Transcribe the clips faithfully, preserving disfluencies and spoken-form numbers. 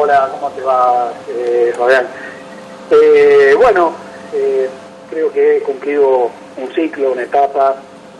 Hola, ¿cómo te va, eh, Fabián? Eh, bueno, eh, creo que he cumplido un ciclo, una etapa.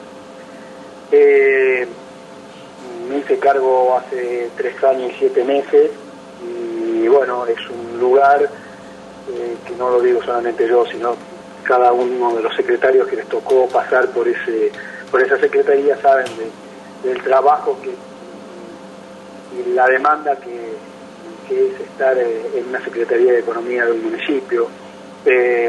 Eh, me hice cargo hace tres años y siete meses y bueno, es un lugar eh, que no lo digo solamente yo, sino cada uno de los secretarios que les tocó pasar por ese por esa secretaría saben de, del trabajo que y la demanda que, que es estar en una Secretaría de Economía de un municipio. Eh,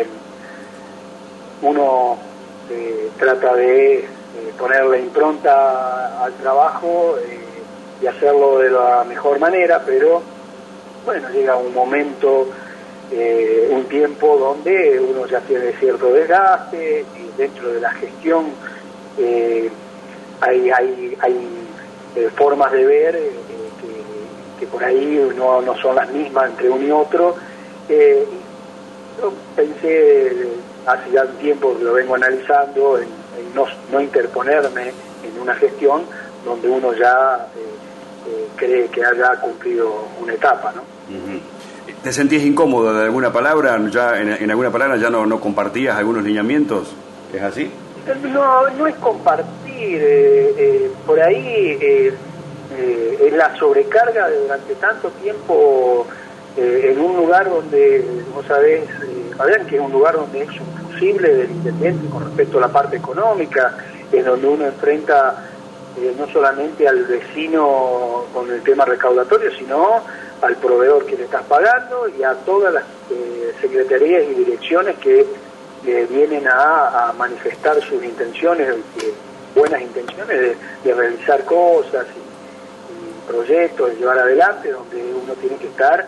uno eh, trata de eh, ponerle impronta al trabajo eh, y hacerlo de la mejor manera, pero bueno, llega un momento, eh, un tiempo donde uno ya tiene cierto desgaste y dentro de la gestión eh, hay, hay, hay eh, formas de ver eh, que, que por ahí no, no son las mismas entre uno y otro. Eh, yo pensé hace ya un tiempo que lo vengo analizando en, en no, no interponerme en una gestión donde uno ya eh, eh, cree que haya cumplido una etapa, ¿no? Uh-huh. ¿Te sentís incómodo de alguna palabra? Ya en, en alguna palabra ya no, no compartías algunos lineamientos. ¿Es así? No, no es compartir. Eh, eh, por ahí eh, eh, es la sobrecarga de durante tanto tiempo eh, en un lugar donde, vos sabés, eh, Fabián, que es un lugar donde es imposible del intendente con respecto a la parte económica, en donde uno enfrenta eh, no solamente al vecino con el tema recaudatorio, sino al proveedor que le estás pagando y a todas las eh, secretarías y direcciones que eh, vienen a, a manifestar sus intenciones, eh, buenas intenciones de, de realizar cosas y, y proyectos, de llevar adelante, donde uno tiene que estar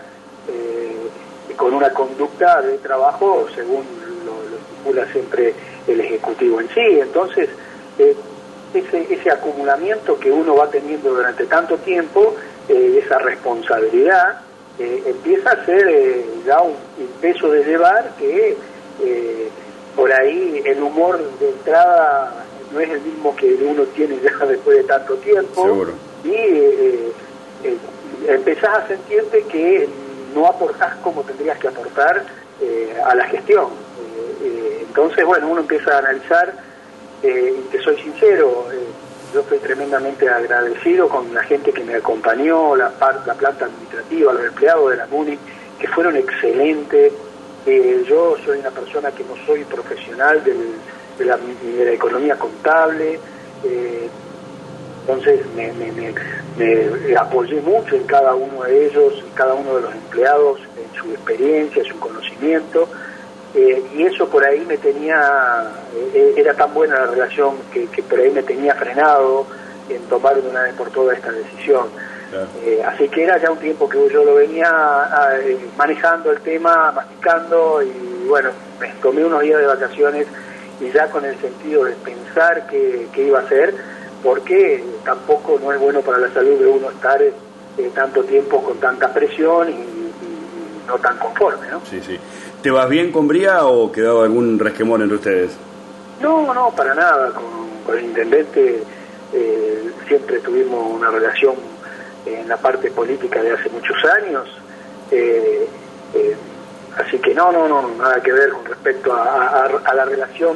eh, con una conducta de trabajo según lo, lo estipula siempre el Ejecutivo en sí. Entonces, eh, ese, ese acumulamiento que uno va teniendo durante tanto tiempo, eh, esa responsabilidad, eh, empieza a ser eh, ya un, un peso de llevar que eh, por ahí el humor de entrada no es el mismo que uno tiene ya después de tanto tiempo. Seguro. Y eh, eh, empezás a sentirte que no aportás como tendrías que aportar eh, a la gestión. Eh, eh, entonces, bueno, uno empieza a analizar, eh, y te soy sincero, eh, yo estoy tremendamente agradecido con la gente que me acompañó, la, par, la planta administrativa, los empleados de la MUNI, que fueron excelentes. Eh, yo soy una persona que no soy profesional del, de, la, de la economía contable, eh, entonces me, me, me, me apoyé mucho en cada uno de ellos, en cada uno de los empleados, en su experiencia, en su conocimiento, eh, y eso por ahí me tenía, eh, era tan buena la relación que, que por ahí me tenía frenado en tomar de una vez por todas esta decisión. Claro. Eh, así que era ya un tiempo que yo lo venía a, eh, manejando el tema, masticando, y bueno, me tomé unos días de vacaciones y ya con el sentido de pensar qué, qué iba a hacer, porque tampoco no es bueno para la salud de uno estar eh, tanto tiempo con tanta presión y, y, y no tan conforme, ¿no? Sí, sí. ¿Te vas bien con Bría o quedaba algún resquemor entre ustedes? No, no, para nada. Con, con el intendente eh, siempre tuvimos una relación en la parte política de hace muchos años, eh, eh, así que no, no, no, nada que ver con respecto a, a, a la relación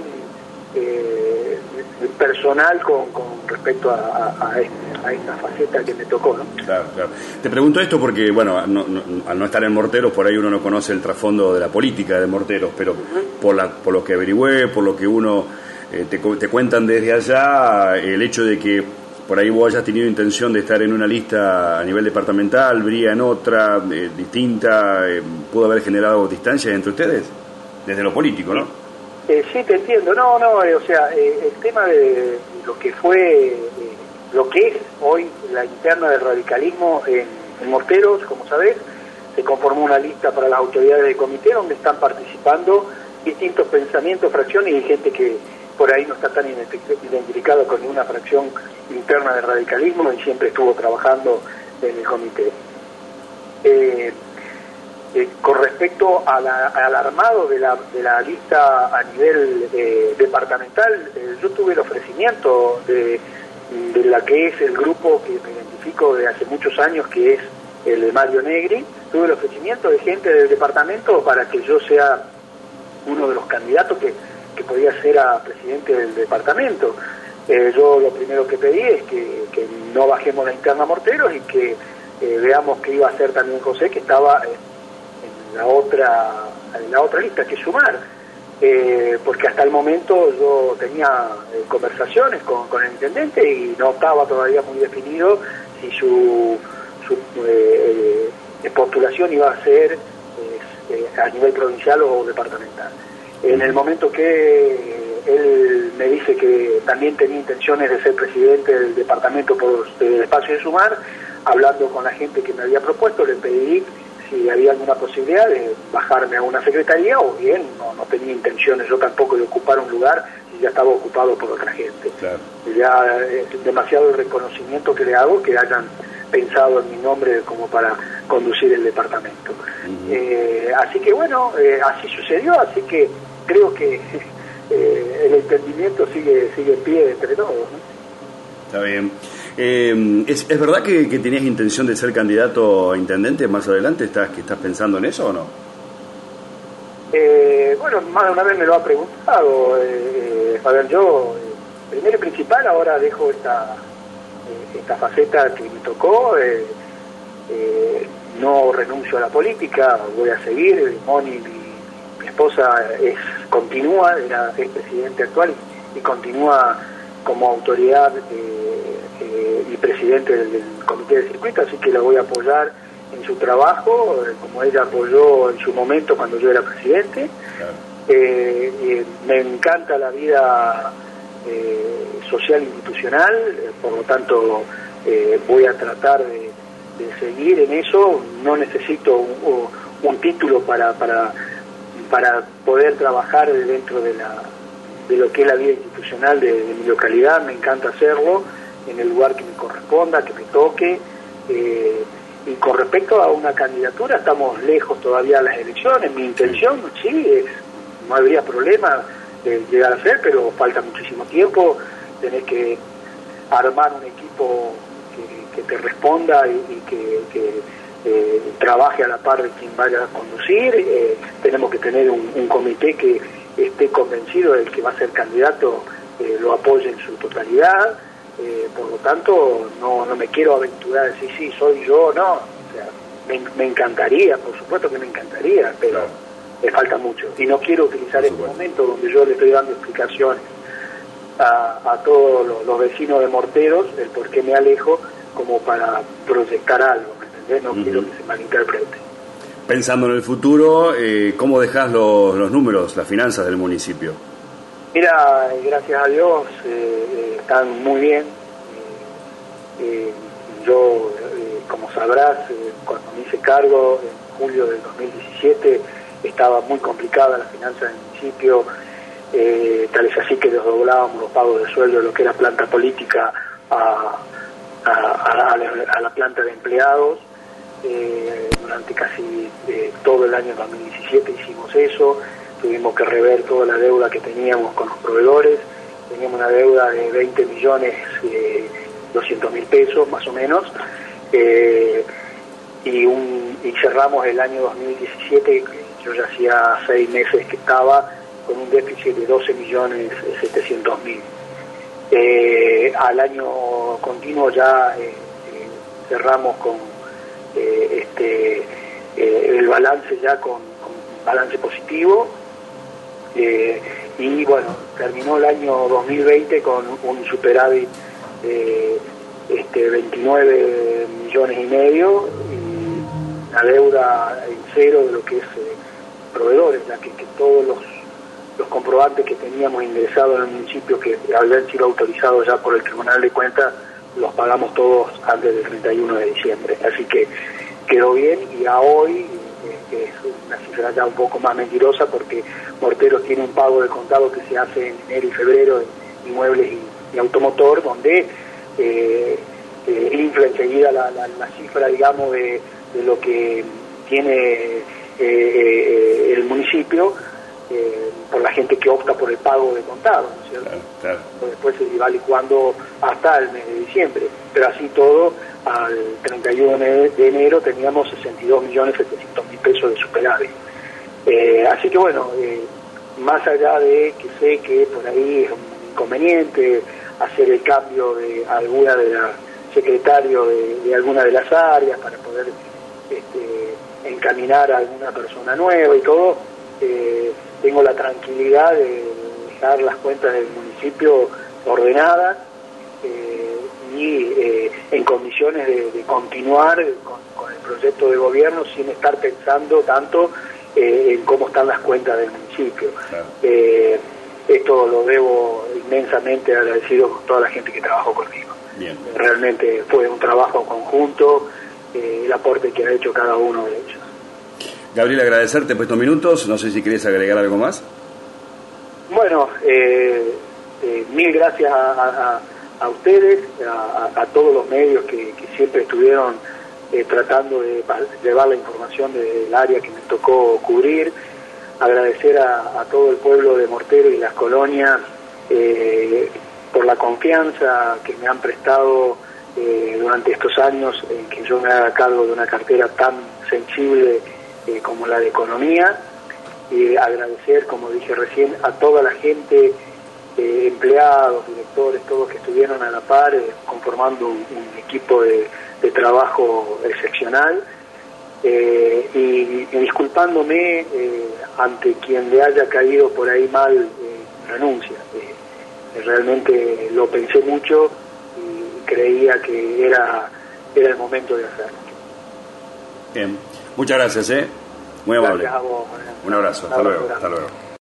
eh, personal con, con respecto a, a, a, este, a esta faceta que me tocó, ¿no? Claro, claro. Te pregunto esto porque, bueno, no, no, al no estar en Morteros, por ahí uno no conoce el trasfondo de la política de Morteros, pero uh-huh. por, la, por lo que averigüé, por lo que uno eh, te, te cuentan desde allá, el hecho de que por ahí vos hayas tenido intención de estar en una lista a nivel departamental, Bría en otra, eh, distinta, eh, ¿pudo haber generado distancias entre ustedes? Desde lo político, ¿no? Eh, sí, te entiendo. No, no, eh, o sea, eh, el tema de lo que fue, eh, lo que es hoy la interna del radicalismo en, en Morteros, como sabés, se conformó una lista para las autoridades del comité donde están participando distintos pensamientos, fracciones y gente que por ahí no está tan identificado con ninguna fracción interna del radicalismo y siempre estuvo trabajando en el comité. Eh, eh, con respecto a la, al armado de la, de la lista a nivel eh, departamental, eh, yo tuve el ofrecimiento de, de la que es el grupo que me identifico de hace muchos años, que es el de Mario Negri, tuve el ofrecimiento de gente del departamento para que yo sea uno de los candidatos que, que podía ser a presidente del departamento. Eh, yo lo primero que pedí es que, que no bajemos la interna a Morteros y que eh, veamos qué iba a hacer también José, que estaba en, en la otra en la otra lista, que Sumar, eh, porque hasta el momento yo tenía eh, conversaciones con, con el intendente y no estaba todavía muy definido si su, su eh, eh, postulación iba a ser eh, a nivel provincial o departamental. En el momento que él me dice que también tenía intenciones de ser presidente del departamento por el espacio de Sumar, hablando con la gente que me había propuesto, le pedí si había alguna posibilidad de bajarme a una secretaría, o bien no, no tenía intenciones yo tampoco de ocupar un lugar si ya estaba ocupado por otra gente. Claro. Ya es demasiado el reconocimiento que le hago que hayan pensado en mi nombre como para conducir el departamento. Uh-huh. eh, así que bueno, eh, así sucedió, así que creo que eh, el entendimiento sigue sigue en pie entre todos, ¿no? Está bien. Eh, ¿es, ¿Es verdad que, que tenías intención de ser candidato a intendente más adelante? ¿Estás, que estás pensando en eso o no? Eh, bueno, más de una vez me lo ha preguntado. Eh, a ver, yo, eh, primero y principal, ahora dejo esta, eh, esta faceta que me tocó. Eh, eh, no renuncio a la política, voy a seguir. Moni, mi, mi esposa, es continúa, era, es presidente actual y, y continúa como autoridad eh, eh, y presidente del, del comité de circuito, así que la voy a apoyar en su trabajo, eh, como ella apoyó en su momento cuando yo era presidente. Claro. Eh, eh, me encanta la vida eh, social institucional, eh, por lo tanto eh, voy a tratar de, de seguir en eso. No necesito un, un título para, para, para poder trabajar dentro de la de lo que es la vida institucional de, de mi localidad. Me encanta hacerlo en el lugar que me corresponda, que me toque. Eh, y con respecto a una candidatura, estamos lejos todavía de las elecciones. Mi intención, sí, es, no habría problema de llegar a ser, pero falta muchísimo tiempo. Tenés que armar un equipo que, que te responda y, y que, que eh, trabaje a la par de quien vaya a conducir. Eh, tenemos que tener un, un comité que esté convencido del que va a ser candidato, eh, lo apoye en su totalidad. Eh, por lo tanto, no, no me quiero aventurar a decir sí, soy yo, no. O sea, me, me encantaría, por supuesto que me encantaría, pero claro, me falta mucho. Y no quiero utilizar este momento donde yo le estoy dando explicaciones a, a todos los, los vecinos de Morteros, el por qué me alejo, como para proyectar algo, ¿me entendés? No uh-huh. quiero que se malinterprete. Pensando en el futuro, eh, ¿cómo dejás los, los números, las finanzas del municipio? Mira, gracias a Dios eh, eh, están muy bien. Eh, eh, yo, eh, como sabrás, eh, cuando me hice cargo en julio del dos mil diecisiete, estaba muy complicada la finanza del municipio, eh, tal es así que desdoblábamos los pagos de sueldo de lo que era planta política a, a, a, a, la, a la planta de empleados. Eh, durante casi eh, todo el año dos mil diecisiete hicimos eso. Tuvimos que rever toda la deuda que teníamos con los proveedores. Teníamos una deuda de veinte millones doscientos mil pesos más o menos, eh, y, un, y cerramos el año dos mil diecisiete, yo ya hacía seis meses que estaba con un déficit de doce millones setecientos mil. Eh, al año continuo ya eh, eh, cerramos con eh, este eh, el balance ya con, con balance positivo. Eh, y bueno, terminó el año dos mil veinte con un superávit de este, veintinueve millones y medio, y la deuda en cero de lo que es eh, proveedores, ya que, que todos los, los comprobantes que teníamos ingresados en el municipio, que habían sido autorizados ya por el Tribunal de Cuentas, los pagamos todos antes del treinta y uno de diciembre, así que quedó bien. Y a hoy que es una cifra ya un poco más mentirosa, porque Morteros tiene un pago de contado que se hace en enero y febrero en inmuebles y, y automotor, donde eh, eh, infla enseguida la, la, la cifra, digamos, de, de lo que tiene eh, eh, el municipio eh, por la gente que opta por el pago de contado, ¿no es cierto? Claro, claro. Después se va licuando hasta el mes de diciembre, pero así todo al treinta y uno de enero teníamos sesenta y dos millones setecientos mil pesos de superávit. Eh, así que bueno, eh, más allá de que sé que por ahí es un inconveniente hacer el cambio de alguna de las secretarios de, de alguna de las áreas para poder este, encaminar a alguna persona nueva y todo, eh, tengo la tranquilidad de dejar las cuentas del municipio ordenadas eh, y eh, en condiciones de, de continuar con, con el proyecto de gobierno sin estar pensando tanto eh, en cómo están las cuentas del municipio. Claro. Eh, esto lo debo inmensamente agradecido con toda la gente que trabajó conmigo. Bien. Realmente fue un trabajo conjunto, eh, el aporte que ha hecho cada uno de ellos. Gabriel, agradecerte por estos minutos, no sé si querés agregar algo más. Bueno, eh, eh, mil gracias a, a, a ustedes, a, a todos los medios que, que siempre estuvieron eh, tratando de llevar la información del área que me tocó cubrir. Agradecer a, a todo el pueblo de Mortero y las colonias eh, por la confianza que me han prestado eh, durante estos años en que yo me haga cargo de una cartera tan sensible eh, como la de economía. Y agradecer, como dije recién, a toda la gente, eh, empleados, directores, todos que estuvieron a la par eh, conformando un, un equipo de, de trabajo excepcional. Eh, y, y disculpándome eh, ante quien le haya caído por ahí mal eh, renuncia. Eh, realmente lo pensé mucho y creía que era, era el momento de hacerlo. Bien, muchas gracias, ¿eh? Muy amable. Gracias a vos, un abrazo, hasta luego, hasta luego.